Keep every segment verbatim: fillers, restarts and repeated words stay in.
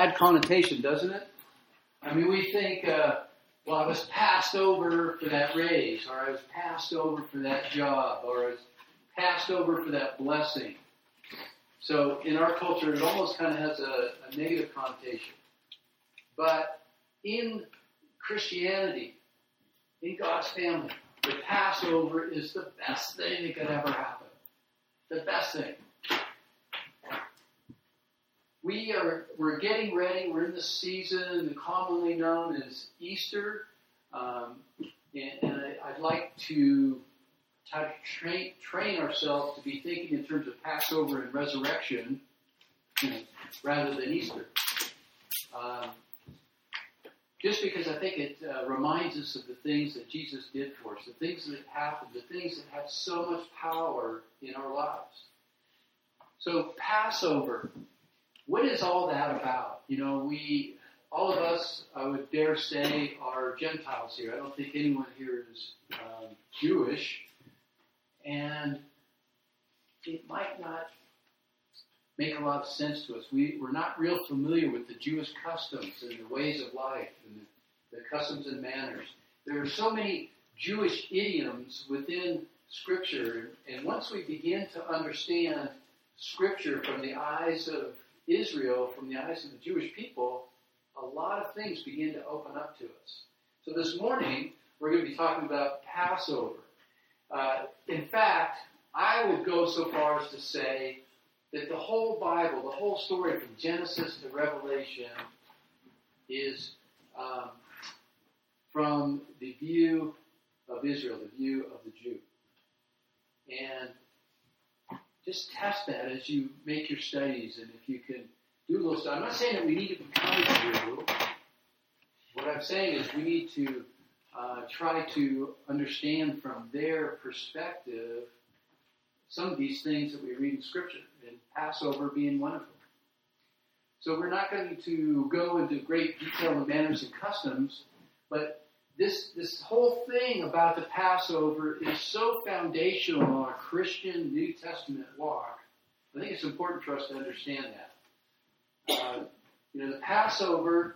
bad connotation, doesn't it? I mean, we think, uh, well, I was passed over for that raise, or I was passed over for that job, or I was passed over for that blessing. So in our culture, it almost kind of has a, a negative connotation. But in Christianity, in God's family, the Passover is the best thing that could ever happen. The best thing. We are, we're getting ready. We're in the season commonly known as Easter. Um, and and I, I'd like to try to train, train ourselves to be thinking in terms of Passover and resurrection, you know, rather than Easter. Um, just because I think it uh, reminds us of the things that Jesus did for us, the things that happened, the things that have so much power in our lives. So Passover, what is all that about? You know, we, all of us, I would dare say, are Gentiles here. I don't think anyone here is um, Jewish. And it might not make a lot of sense to us. We, we're not real familiar with the Jewish customs and the ways of life and the, the customs and manners. There are so many Jewish idioms within Scripture. And once we begin to understand Scripture from the eyes of Israel, from the eyes of the Jewish people, a lot of things begin to open up to us. So this morning, we're going to be talking about Passover. Uh, in fact, I would go so far as to say that the whole Bible, the whole story from Genesis to Revelation is um, from the view of Israel, the view of the Jew. And just test that as you make your studies, and if you can do a little stuff. I'm not saying that we need to become a Jew. What I'm saying is we need to uh, try to understand from their perspective some of these things that we read in Scripture, and Passover being one of them. So we're not going to go into great detail in manners and customs, but this this whole thing about the Passover is so foundational in our Christian New Testament walk. I think it's important for us to understand that. Uh, you know, the Passover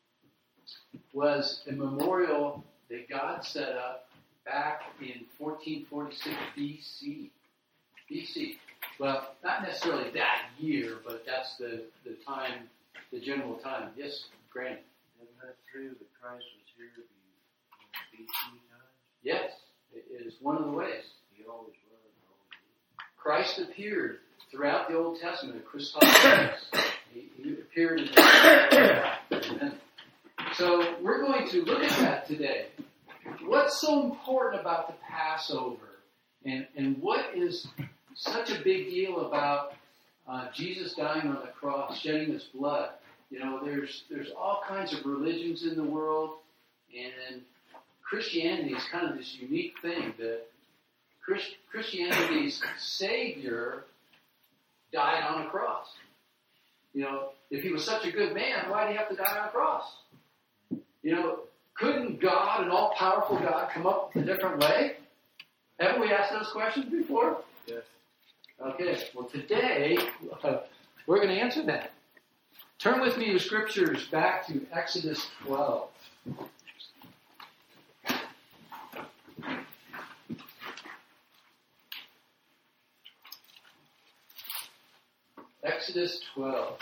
was a memorial that God set up back in fourteen forty-six B C. B C. Well, not necessarily that year, but that's the, the time, the general time. Yes, Grant. Isn't that true that Christ was here to be in B C times? Yes, it is one of the ways. He always was. Always Christ appeared throughout the Old Testament. Christos. he, he appeared in the Amen. So we're going to look at that today. What's so important about the Passover? And, and what is such a big deal about uh, Jesus dying on the cross, shedding his blood? You know, there's there's all kinds of religions in the world, and Christianity is kind of this unique thing that Christ, Christianity's Savior died on a cross. You know, if he was such a good man, why did he have to die on a cross? You know, couldn't God, an all-powerful God, come up with a different way? Haven't we asked those questions before? Yes. Okay, well today, uh, we're going to answer that. Turn with me to Scriptures back to Exodus twelve. Exodus twelve.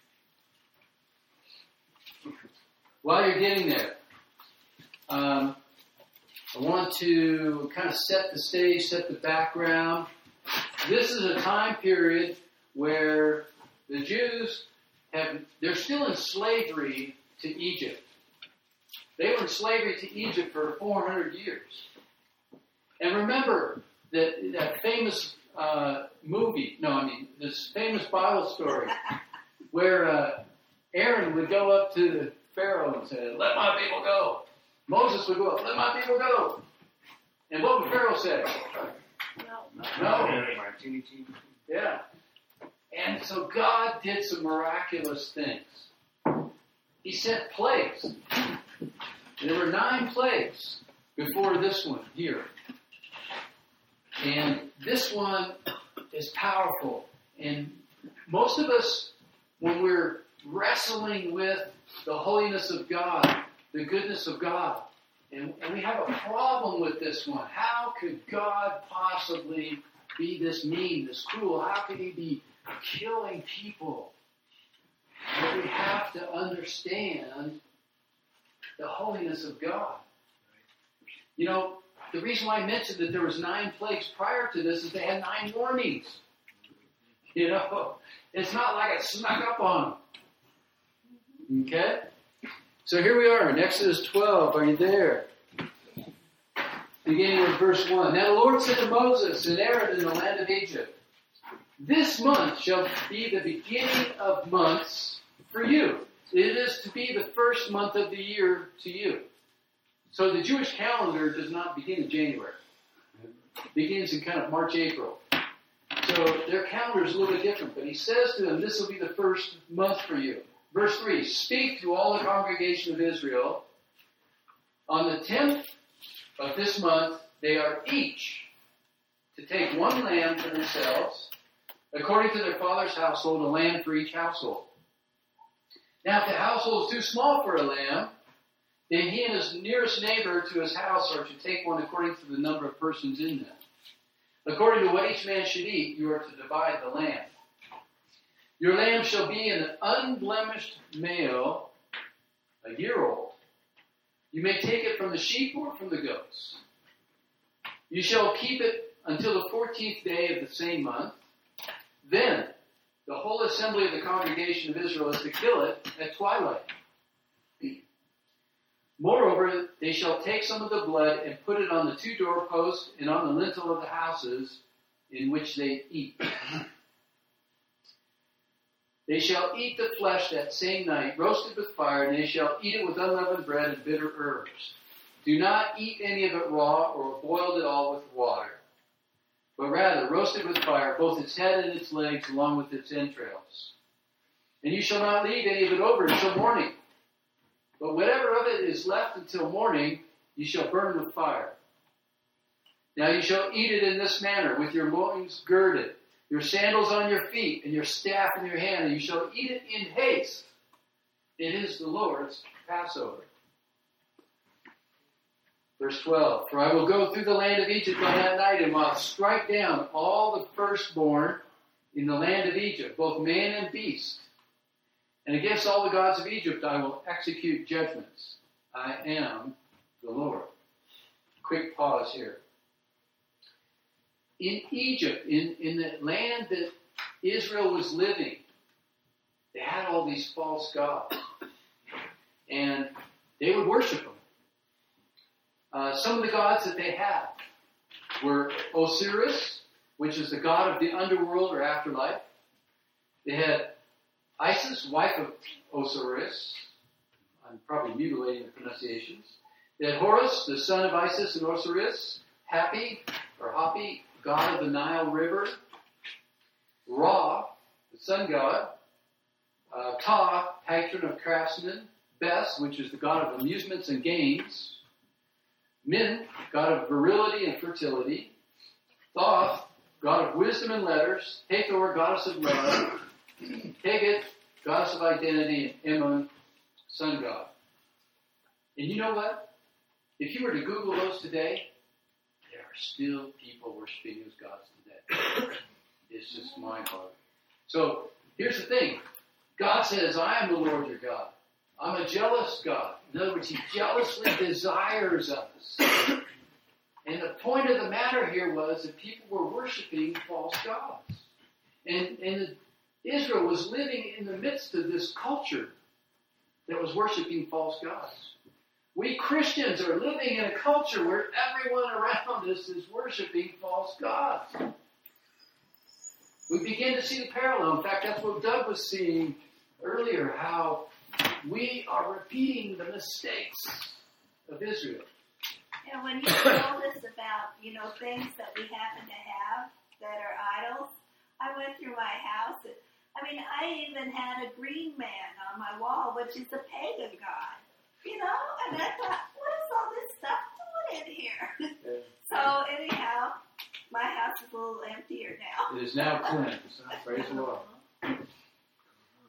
While you're getting there, um, I want to kind of set the stage, set the background. This is a time period where the Jews have, they're still in slavery to Egypt. They were in slavery to Egypt for four hundred years. And remember that, that famous uh, movie, no, I mean, this famous Bible story where uh, Aaron would go up to the Pharaoh and say, "Let my people go." Moses would go up, "Let my people go." And what would Pharaoh say? No. No. Yeah. And so God did some miraculous things. He sent plagues. There were nine plagues before this one here. And this one is powerful. And most of us, when we're wrestling with the holiness of God, the goodness of God. And, and we have a problem with this one. How could God possibly be this mean, this cruel? How could he be killing people? But we have to understand the holiness of God. You know, the reason why I mentioned that there was nine plagues prior to this is they had nine warnings. You know, it's not like it snuck up on them. Okay? So here we are in Exodus twelve. Are you there? Beginning with verse one. Now the Lord said to Moses and Aaron in the land of Egypt, this month shall be the beginning of months for you. It is to be the first month of the year to you. So the Jewish calendar does not begin in January. It begins in kind of March, April. So their calendar is a little bit different. But he says to them, this will be the first month for you. Verse three, speak to all the congregation of Israel. On the tenth of this month, they are each to take one lamb for themselves, according to their father's household, a lamb for each household. Now, if the household is too small for a lamb, then he and his nearest neighbor to his house are to take one according to the number of persons in them. According to what each man should eat, you are to divide the lamb. Your lamb shall be an unblemished male, a year old. You may take it from the sheep or from the goats. You shall keep it until the fourteenth day of the same month. Then the whole assembly of the congregation of Israel is to kill it at twilight. Moreover, they shall take some of the blood and put it on the two doorposts and on the lintel of the houses in which they eat. They shall eat the flesh that same night, roasted with fire, and they shall eat it with unleavened bread and bitter herbs. Do not eat any of it raw or boiled at all with water, but rather roasted with fire, both its head and its legs, along with its entrails. And you shall not leave any of it over until morning. But whatever of it is left until morning, you shall burn with fire. Now you shall eat it in this manner, with your loins girded, your sandals on your feet, and your staff in your hand, and you shall eat it in haste. It is the Lord's Passover. Verse twelve, for I will go through the land of Egypt on that night, and will strike down all the firstborn in the land of Egypt, both man and beast. And against all the gods of Egypt I will execute judgments. I am the Lord. Quick pause here. In Egypt, in, in the land that Israel was living, they had all these false gods. And they would worship them. Uh, some of the gods that they had were Osiris, which is the god of the underworld or afterlife. They had Isis, wife of Osiris. I'm probably mutilating the pronunciations. They had Horus, the son of Isis and Osiris. Hapi, or Hapi, god of the Nile River. Ra, the sun god. Uh, Ka, patron of craftsmen. Bes, which is the god of amusements and games. Min, god of virility and fertility. Thoth, god of wisdom and letters. Hathor, goddess of love. Heget, goddess of identity. And Imun, sun god. And you know what? If you were to Google those today, there are still people worshiping those gods today. It's just mind-boggling. So, here's the thing. God says, I am the Lord your God. I'm a jealous God. In other words, he jealously desires us. And the point of the matter here was that people were worshiping false gods. And, and Israel was living in the midst of this culture that was worshiping false gods. We Christians are living in a culture where everyone around us is worshiping false gods. We begin to see the parallel. In fact, that's what Doug was seeing earlier, how we are repeating the mistakes of Israel. And when you told us about, you know, things that we happen to have that are idols, I went through my house. And, I mean, I even had a green man on my wall, which is a pagan god. You know? And I thought, what is all this stuff doing in here? Yeah. So, anyhow, my house is a little emptier now. It is now cleansed. Praise the Lord.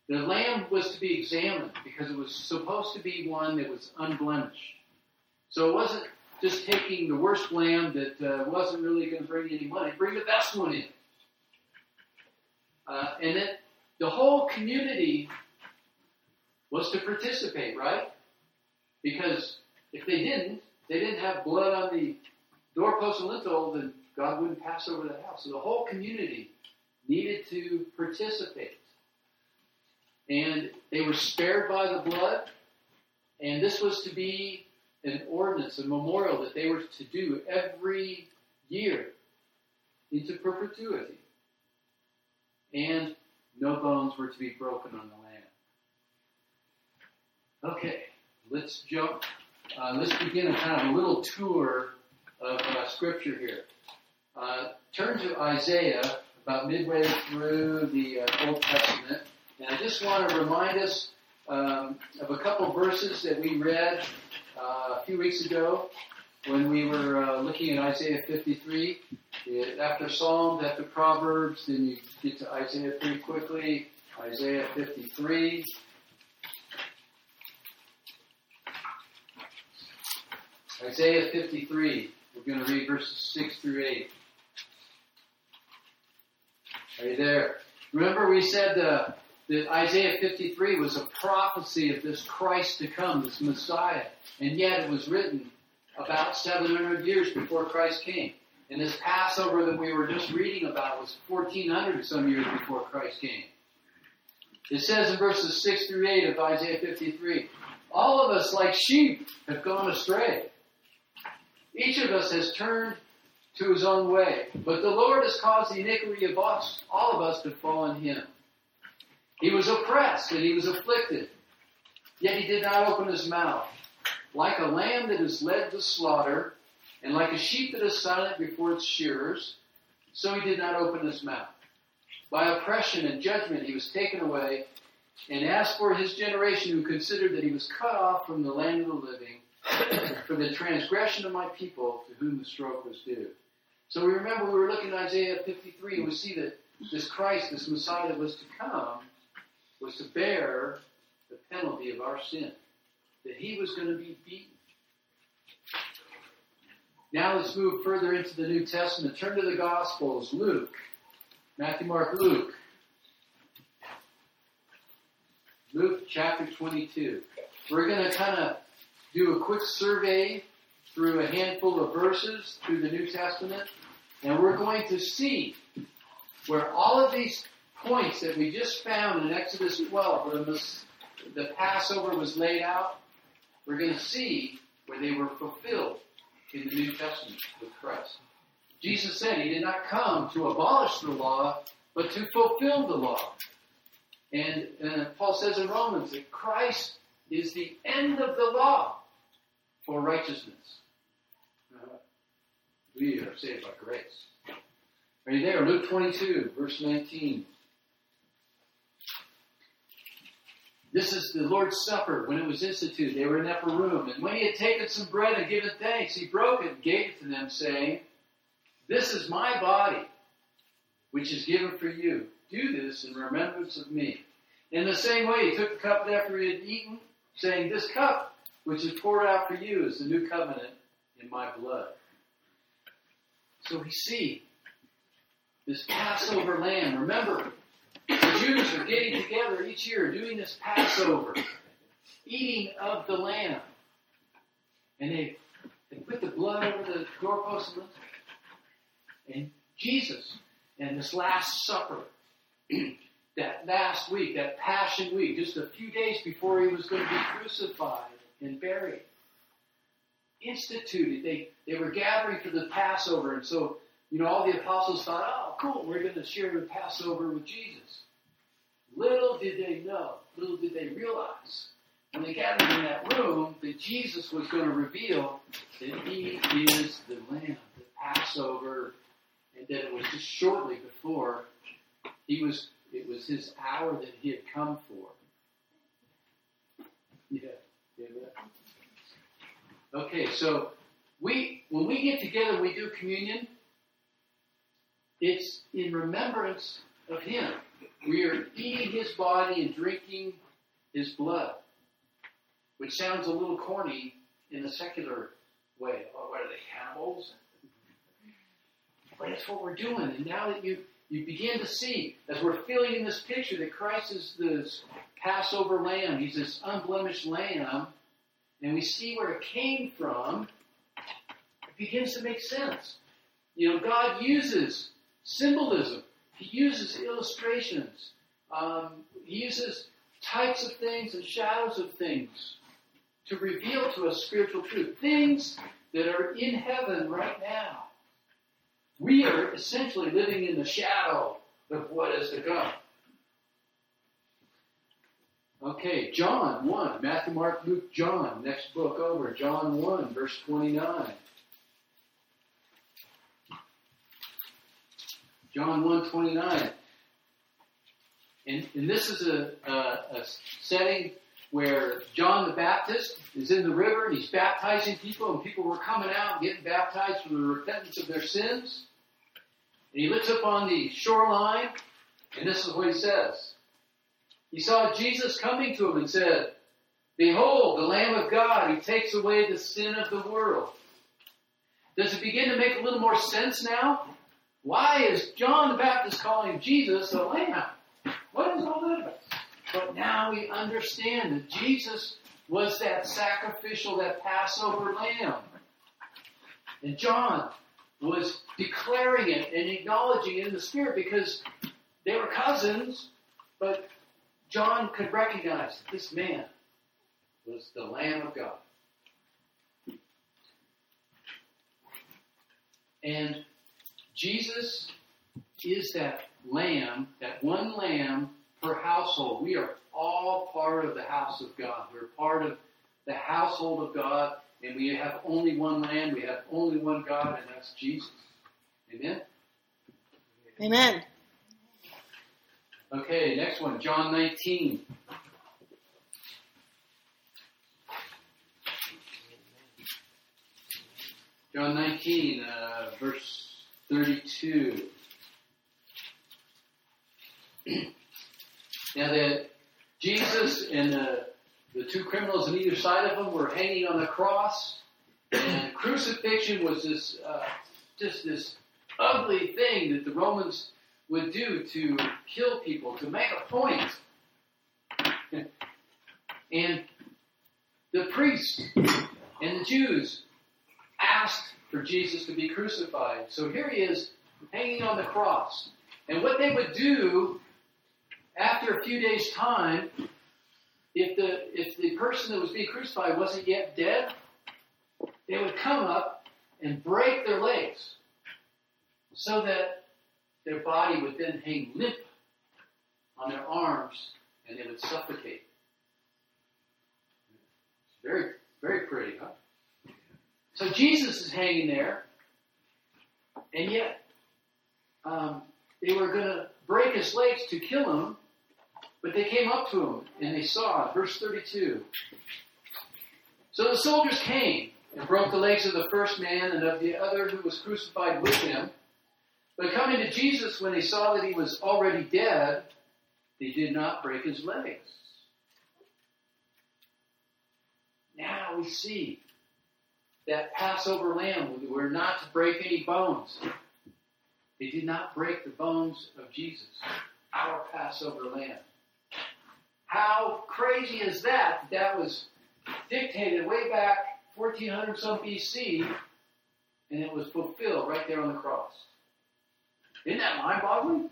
The lamb was to be examined because it was supposed to be one that was unblemished. So it wasn't just taking the worst lamb that uh, wasn't really going to bring any money. Bring the best one in. Uh, and then the whole community was to participate, right? Because if they didn't, they didn't have blood on the doorpost and lintel, then God wouldn't pass over the house. So the whole community needed to participate. And they were spared by the blood. And this was to be an ordinance, a memorial that they were to do every year into perpetuity. And no bones were to be broken on the lamb. Okay, let's jump. Uh, let's begin a kind of a little tour of uh, Scripture here. Uh, turn to Isaiah, about midway through the uh, Old Testament. And I just want to remind us um, of a couple verses that we read uh, a few weeks ago when we were uh, looking at Isaiah fifty-three. It, after Psalms, after Proverbs, then you get to Isaiah pretty quickly. Isaiah fifty-three. Isaiah fifty-three. We're going to read verses six through eight. Are you there? Remember we said uh, that Isaiah fifty-three was a prophecy of this Christ to come, this Messiah. And yet it was written about seven hundred years before Christ came. And this Passover that we were just reading about was fourteen hundred some years before Christ came. It says in verses six through eight of Isaiah fifty-three, all of us like sheep have gone astray. Each of us has turned to his own way. But the Lord has caused the iniquity of us, all of us to fall on him. He was oppressed and he was afflicted, yet he did not open his mouth. Like a lamb that is led to slaughter, and like a sheep that is silent before its shearers, so he did not open his mouth. By oppression and judgment he was taken away, and as for his generation who considered that he was cut off from the land of the living, for the transgression of my people to whom the stroke was due. So we remember we were looking at Isaiah fifty-three, and we see that this Christ, this Messiah that was to come, was to bear the penalty of our sin. That he was going to be beaten. Now let's move further into the New Testament. Turn to the Gospels. Luke. Matthew, Mark, Luke. Luke chapter twenty-two. We're going to kind of do a quick survey through a handful of verses through the New Testament. And we're going to see where all of these points that we just found in Exodus twelve, where the, the Passover was laid out, we're going to see where they were fulfilled in the New Testament with Christ. Jesus said he did not come to abolish the law, but to fulfill the law. And, and Paul says in Romans that Christ is the end of the law for righteousness. Uh, we are saved by grace. Are you there? Luke twenty-two, verse nineteen. This is the Lord's Supper when it was instituted. They were in the upper room. And when he had taken some bread and given thanks, he broke it and gave it to them, saying, this is my body, which is given for you. Do this in remembrance of me. In the same way, he took the cup after he had eaten, saying, this cup, which is poured out for you, is the new covenant in my blood. So we see this Passover lamb. Remember, the Jews are getting together each year, doing this Passover, eating of the lamb. And they, they put the blood over the doorpost and lintel. And Jesus, and this Last Supper, that last week, that Passion Week, just a few days before he was going to be crucified and buried, instituted. They, they were gathering for the Passover. And so, you know, all the apostles thought, oh, cool, we're going to share the Passover with Jesus. Little did they know, little did they realize, when they gathered in that room, that Jesus was going to reveal that he is the Lamb, the Passover, and that it was just shortly before he was, it was his hour that he had come for. Yeah, yeah, yeah. Okay, so we, when we get together, we do communion. It's in remembrance of him. we are eating his body and drinking his blood, which sounds a little corny in a secular way. Oh, what are they, cannibals? But that's what we're doing. And now that you, you begin to see, as we're feeling in this picture, that Christ is this Passover lamb. He's this unblemished lamb. And we see where it came from. It begins to make sense. You know, God uses symbolism. He uses illustrations. Um, he uses types of things and shadows of things to reveal to us spiritual truth. Things that are in heaven right now. We are essentially living in the shadow of what is to come. Okay, John one. Matthew, Mark, Luke, John. Next book over. John one, verse twenty-nine. John one, twenty-nine. And, and this is a, a, a setting where John the Baptist is in the river and he's baptizing people, and people were coming out and getting baptized for the repentance of their sins. And he looks up on the shoreline, and this is what he says. He saw Jesus coming to him and said, "Behold, the Lamb of God, who takes away the sin of the world." Does it begin to make a little more sense now? Why is John the Baptist calling Jesus a lamb? What is all that about? But now we understand that Jesus was that sacrificial, that Passover lamb. And John was declaring it and acknowledging it in the Spirit because they were cousins, but John could recognize that this man was the Lamb of God. And Jesus is that lamb, that one lamb per household. We are all part of the house of God. We're part of the household of God, and we have only one lamb. We have only one God, and that's Jesus. Amen? Amen. Okay, next one, John nineteen. John nineteen, uh, verse thirty-two. Now that Jesus and the, the two criminals on either side of him were hanging on the cross, and crucifixion was this uh, just this ugly thing that the Romans would do to kill people, to make a point. And the priests and the Jews asked for Jesus to be crucified. So here he is hanging on the cross. And what they would do after a few days' time, if the if the person that was being crucified wasn't yet dead, they would come up and break their legs so that their body would then hang limp on their arms and they would suffocate. Very, very pretty, huh? So Jesus is hanging there, and yet um, they were going to break his legs to kill him, but they came up to him and they saw, verse thirty-two. So the soldiers came and broke the legs of the first man and of the other who was crucified with him. But coming to Jesus, when they saw that he was already dead, they did not break his legs. Now we see that Passover lamb, we were not to break any bones. They did not break the bones of Jesus, our Passover lamb. How crazy is that? That was dictated way back fourteen hundred some B C, and it was fulfilled right there on the cross. Isn't that mind-boggling?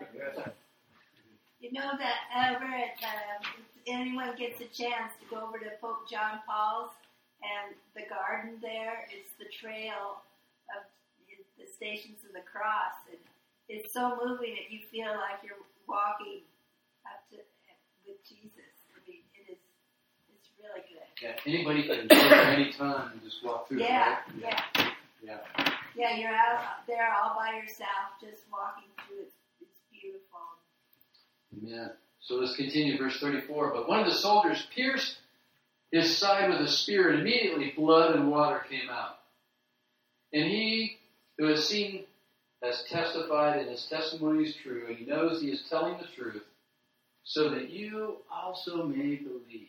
You know that over at, uh, if anyone gets a chance to go over to Pope John Paul's, and the garden there is the trail of the Stations of the Cross. And it's so moving that you feel like you're walking up to with Jesus. I mean, it is, it's really good. Yeah, anybody can go there any time and just walk through. Yeah, it, right? yeah. Yeah. Yeah, you're out there all by yourself, just walking through it. It's beautiful. Amen. So let's continue, verse thirty-four. But one of the soldiers pierced his side with a spear, and immediately blood and water came out. And he who had seen has testified, and his testimony is true, and he knows he is telling the truth, so that you also may believe.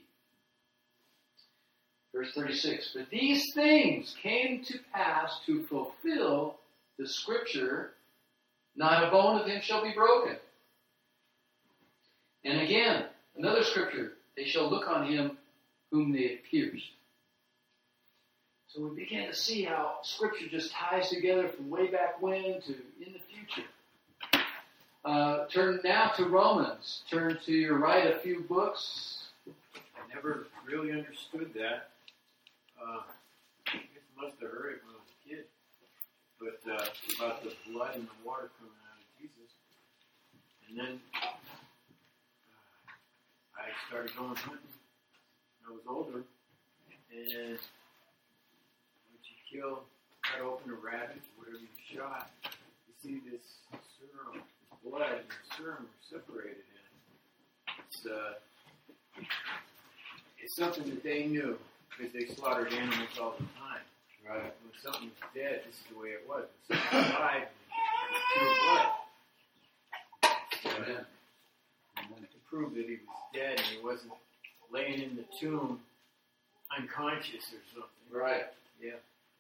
Verse thirty-six, but these things came to pass to fulfill the scripture, not a bone of him shall be broken. And again, another scripture, they shall look on him whom they have pierced. So we begin to see how scripture just ties together from way back when to in the future. Uh, turn now to Romans. Turn to your right a few books. I never really understood that. Uh, I guess I must have heard it when I was a kid. But uh, about the blood and the water coming out of Jesus. And then uh, I started going hunting when I was older. And once you kill, cut open a rabbit, whatever you shot, you see this serum, this blood and the serum are separated in it. It's, uh, it's something that they knew because they slaughtered animals all the time. Right. When something was dead, this is the way it was. When something died, it was pure blood. Amen. And to prove that he was dead and he wasn't laying in the tomb unconscious or something. Right. Yeah.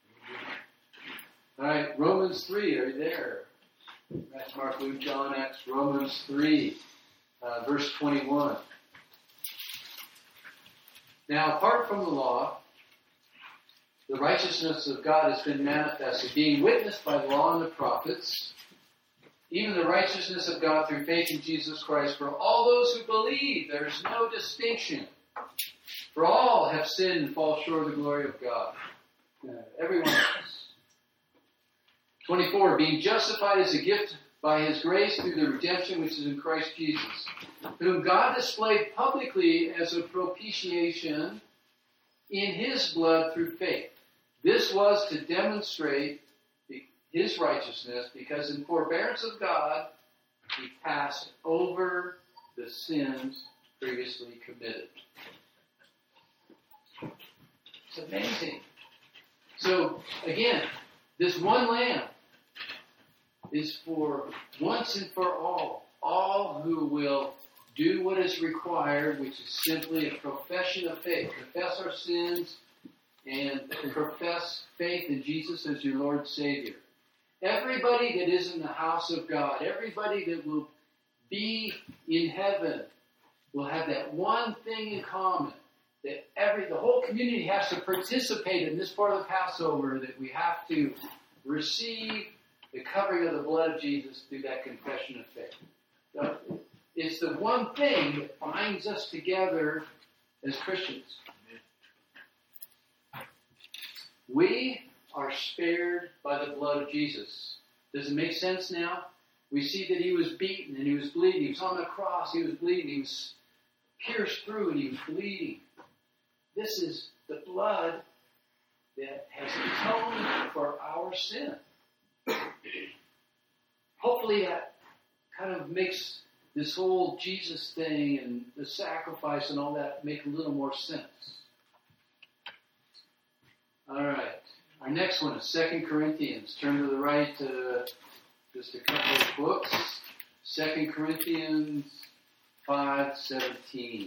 All right, Romans three, are you there? Matthew, Mark, Luke, John, Acts, Romans three, uh, verse twenty-one. Now, apart from the law, the righteousness of God has been manifested, being witnessed by the law and the prophets, even the righteousness of God through faith in Jesus Christ for all those who believe. There is no distinction. For all have sinned and fall short of the glory of God. Uh, everyone else. twenty-four, being justified as a gift by his grace through the redemption which is in Christ Jesus, whom God displayed publicly as a propitiation in his blood through faith. This was to demonstrate his righteousness, because in forbearance of God, he passed over the sins previously committed. It's amazing. So, again, this one lamb is for once and for all, all who will do what is required, which is simply a profession of faith. Confess our sins and profess faith in Jesus as your Lord and Savior. Everybody that is in the house of God, everybody that will be in heaven, will have that one thing in common. That every the whole community has to participate in this part of the Passover, that we have to receive the covering of the blood of Jesus through that confession of faith. So it's the one thing that binds us together as Christians. We are spared by the blood of Jesus. Does it make sense now? We see that he was beaten and he was bleeding. He was on the cross, he was bleeding. He was pierced through and he was bleeding. This is the blood that has atoned for our sin. Hopefully that kind of makes this whole Jesus thing and the sacrifice and all that make a little more sense. All right. Our next one is Second Corinthians. Turn to the right, uh, just a couple of books. Second Corinthians five seventeen.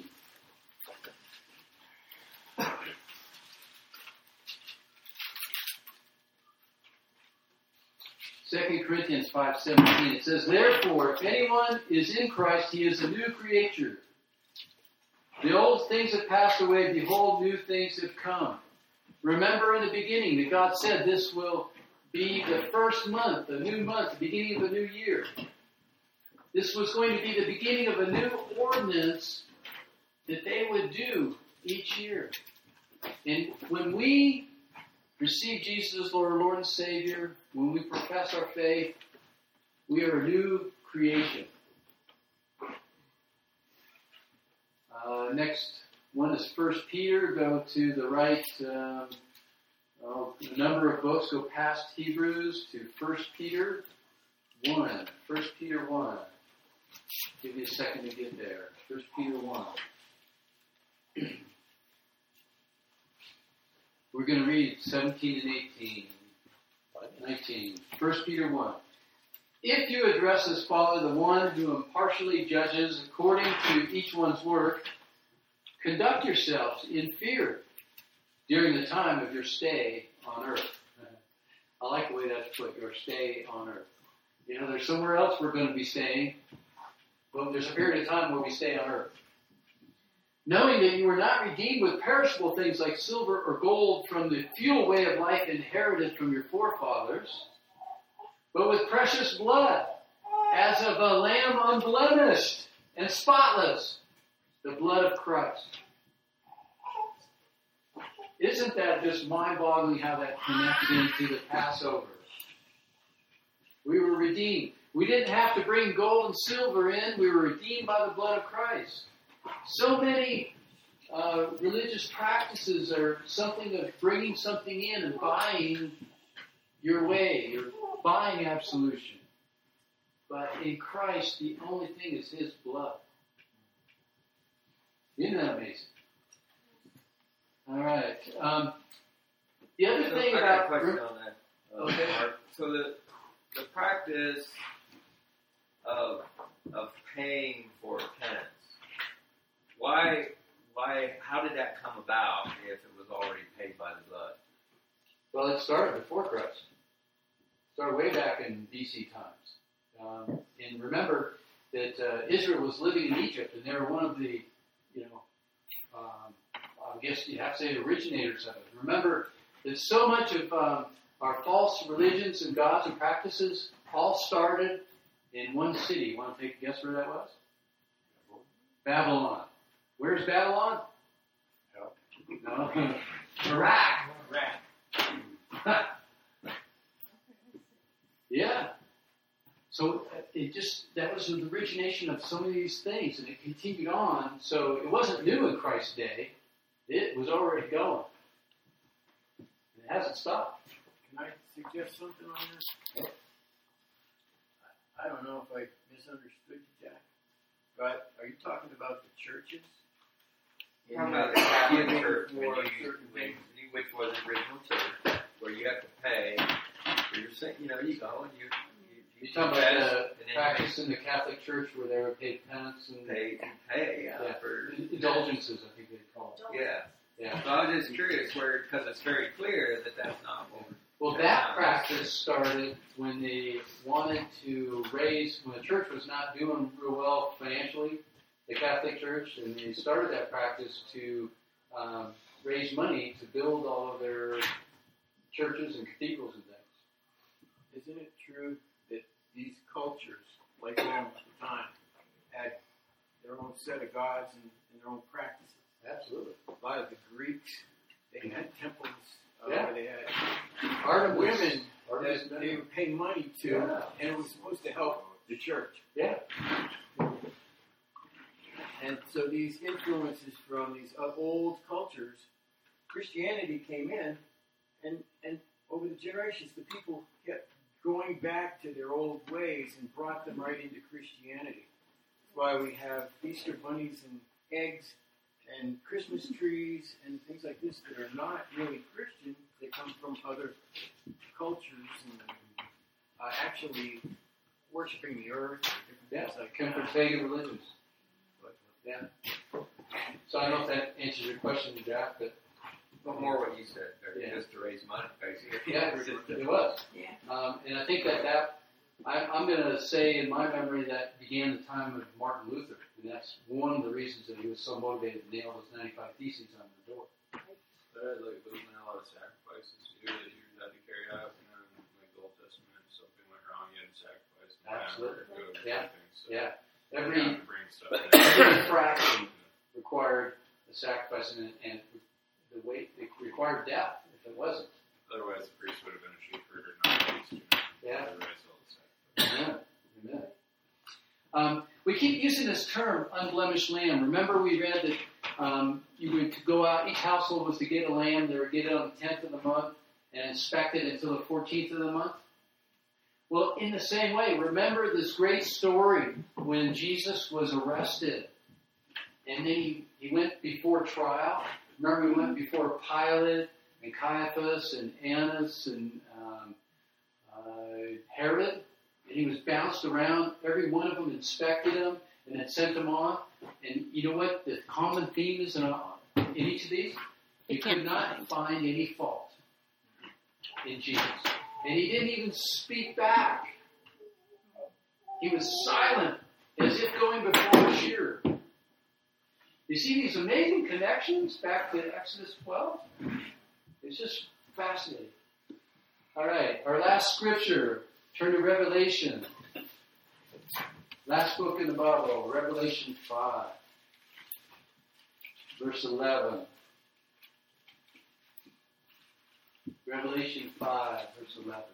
Second Corinthians five seventeen. It says, therefore, if anyone is in Christ, he is a new creature. The old things have passed away. Behold, new things have come. Remember in the beginning that God said this will be the first month, a new month, the beginning of a new year. This was going to be the beginning of a new ordinance that they would do each year. And when we receive Jesus as Lord, Lord and Savior, when we profess our faith, we are a new creation. Uh, next one is First Peter. Go to the right um, oh, a number of books. Go past Hebrews to First Peter one. First Peter one. Give me a second to get there. First Peter one. We're going to read seventeen and eighteen. nineteen. First Peter one. if you address as Father, the one who impartially judges according to each one's work, conduct yourselves in fear during the time of your stay on earth. I like the way that's put, your stay on earth. You know, there's somewhere else we're going to be staying, but there's a period of time where we stay on earth. Knowing that you were not redeemed with perishable things like silver or gold from the futile way of life inherited from your forefathers, but with precious blood, as of a lamb unblemished and spotless, the blood of Christ. Isn't that just mind-boggling how that connects into the Passover? We were redeemed. We didn't have to bring gold and silver in. We were redeemed by the blood of Christ. So many uh, religious practices are something of bringing something in and buying your way. You're buying absolution. But in Christ, the only thing is His blood. Isn't that amazing? All right. Um, the other so thing I about... got a question on that. Uh, Okay. Mark. So the the practice of of paying for penance, why why how did that come about if it was already paid by the blood? Well, it started before Christ. It started way back in B C times. Um, and remember that uh, Israel was living in Egypt, and they were one of the, you know, um, I guess you have to say the originators of it. Remember that so much of um, our false religions and gods and practices all started in one city. You want to take a guess where that was? Babylon. Where's Babylon? No. Iraq. Iraq. Yeah. So it just, that was the origination of so many of these things, and it continued on. So it wasn't new in Christ's day. It was already going. It hasn't stopped. Can I suggest something on this? I don't know if I misunderstood you, Jack, but are you talking about the churches? How about the Catholic Giving Church, for when you, certain when, things? which was the original church, where you have to pay for your sin. You know, you go and you you, You're talking about confess, the and then practice in the Catholic Church where they would pay penance and you pay, you pay yeah, yeah, for indulgences, I think they call it. Yeah. Yeah. So I was just curious where, because it's very clear that that's not what we're Well, that practice started when they wanted to raise, when the church was not doing real well financially, the Catholic Church, and they started that practice to um, raise money to build all of their churches and cathedrals and things. Isn't it true that these cultures, like them at the time, had their own set of gods and, and their own practices? Absolutely. A lot of the Greeks, they had temples uh, Yeah. where they had Artemis, women Artemis that they would pay money to, Yeah. and it was supposed to help the church. Yeah. And so these influences from these uh, old cultures, Christianity came in, and, and over the generations, the people kept going back to their old ways and brought them right into Christianity. That's why we have Easter bunnies and eggs and Christmas trees and things like this that are not really Christian. They come from other cultures and uh, actually worshiping the earth. And different Yeah. things like Come from that. pagan religions. But, Yeah. So I don't know if that answers your question, Jack, but But more what you said there, Yeah. just to raise money, basically. yeah, it was. Yeah. Um, and I think that that, I, I'm going to say in my memory that began the time of Martin Luther. And that's one of the reasons that he was so motivated to nail those ninety-five Theses on the door. There, like, wasn't there a lot of sacrifices too that you had to carry out? You know, in like the Old Testament, if something went wrong, you had to sacrifice. an lamb or Absolutely. a goat or Yeah. something, so Yeah. you Every, have to bring stuff in. every fraction required a sacrifice, and, and the weight, it required death if it wasn't. Otherwise, the priest would have been a shepherd or not a priest. You know? Yeah. Otherwise, all the sacrifice. Amen. Amen. Um, we keep using this term, unblemished lamb. Remember we read that um, you would go out, each household was to get a lamb. They would get it on the tenth of the month and inspect it until the fourteenth of the month. Well, in the same way, remember this great story when Jesus was arrested. And then he, he went before trial. Remember he went before Pilate and Caiaphas and Annas and um, uh, Herod. And he was bounced around. Every one of them inspected him and then sent them on. And you know what the common theme is in, in each of these? He could not find any fault in Jesus. And he didn't even speak back. He was silent, as if going before a shearer. You see these amazing connections back to Exodus twelve? It's just fascinating. All right, our last scripture. Turn to Revelation. Last book in the Bible, Revelation five, verse eleven. Revelation five, verse eleven.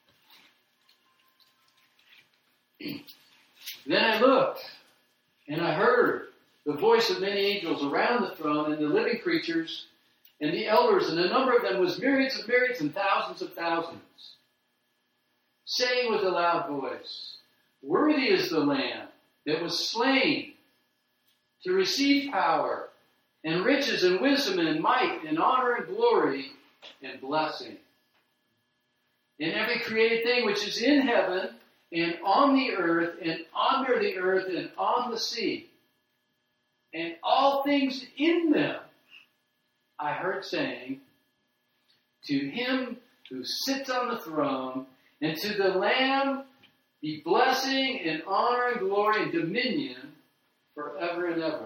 Then I looked, and I heard the voice of many angels around the throne, and the living creatures, and the elders, and the number of them was myriads of myriads and thousands of thousands, saying with a loud voice, Worthy is the Lamb that was slain to receive power, and riches, and wisdom, and might, and honor, and glory, and blessing. And every created thing which is in heaven, and on the earth, and under the earth, and on the sea, and all things in them, I heard saying, To him who sits on the throne, and to the Lamb be blessing, and honor, and glory, and dominion forever and ever.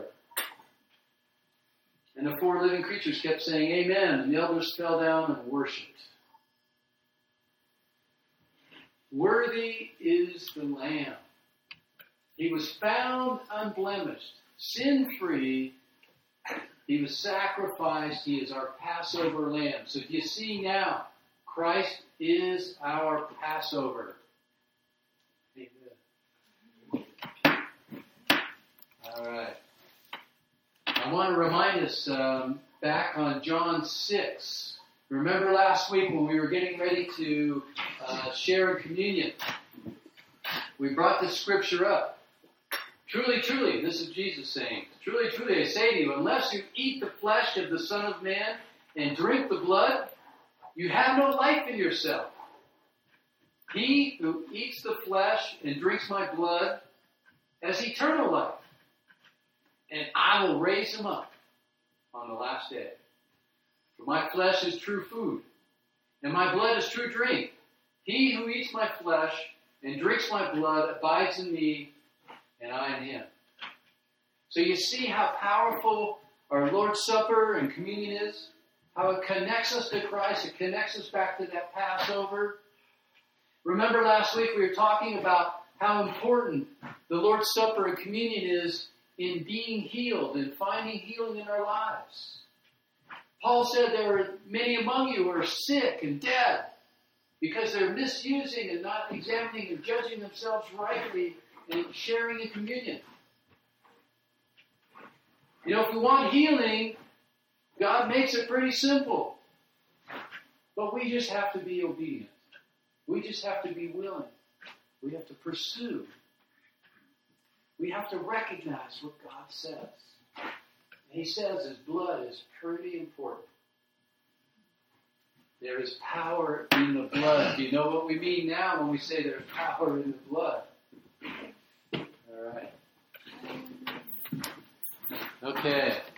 And the four living creatures kept saying, Amen. And the elders fell down and worshipped. Worthy is the Lamb. He was found unblemished, sin-free. He was sacrificed. He is our Passover lamb. So you see now, Christ is our Passover. Amen. All right. I want to remind us um, back on John six. Remember last week when we were getting ready to uh, share in communion, we brought this scripture up. Truly, truly, this is Jesus saying, Truly, truly, I say to you, unless you eat the flesh of the Son of Man and drink the blood, you have no life in yourself. He who eats the flesh and drinks my blood has eternal life, and I will raise him up on the last day. For my flesh is true food, and my blood is true drink. He who eats my flesh and drinks my blood abides in me, and I in him. So you see how powerful our Lord's Supper and communion is? How it connects us to Christ. It connects us back to that Passover. Remember last week we were talking about how important the Lord's Supper and communion is in being healed and finding healing in our lives. Paul said there are many among you who are sick and dead because they're misusing and not examining and judging themselves rightly and sharing in communion. You know, if we want healing, God makes it pretty simple. But we just have to be obedient. We just have to be willing. We have to pursue. We have to recognize what God says. He says his blood is pretty important. There is power in the blood. Do you know what we mean now when we say there's power in the blood? All right. Okay.